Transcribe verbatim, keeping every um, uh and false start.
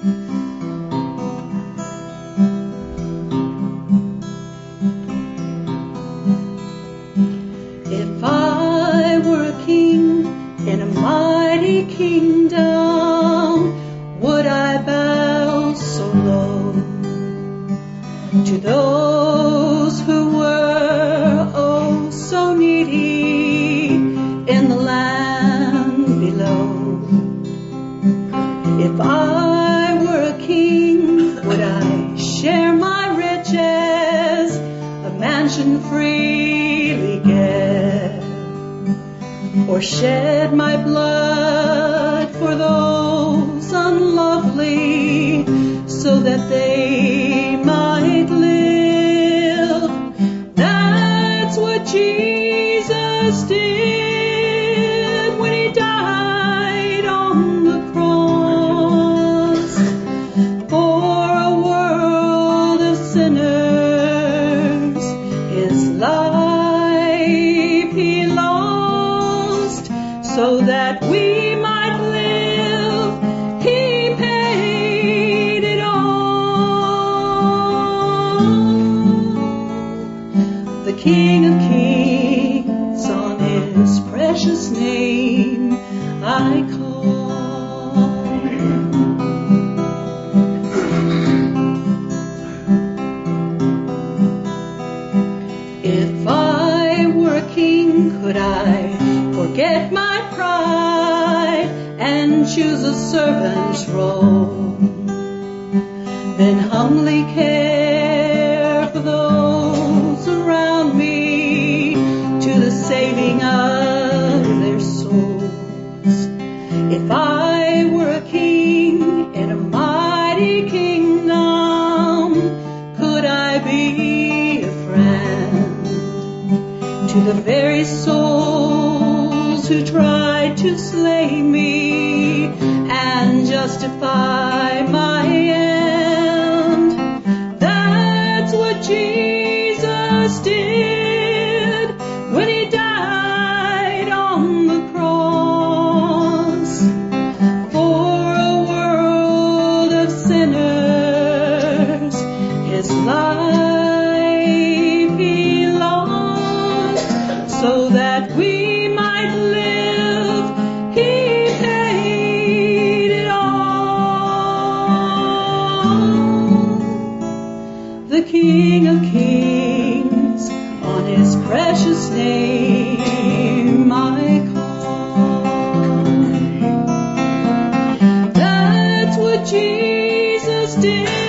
If I were a king in a mighty kingdom, would I bow so low to those who were oh so needy in the land below? If I were a king, would I share my riches, a mansion freely get, or shed my blood for those unlovely, so that they might live? That's what Jesus did when he died on the cross for a world of sinners. His life he lost so that we might live. He paid it all. The King of Kings, on his precious name I call. If I were a king, could I forget my pride and choose a servant's role, then humbly care for those around me to the saving of their souls? If I were a king in a mighty kingdom, could I be a friend to the very souls who tried to slay me and justify my end? That's what Jesus did when he died on the cross for a world of sinners. His life he lost so that we might live. He paid it all. The King of Kings, on his precious name I call. That's what Jesus did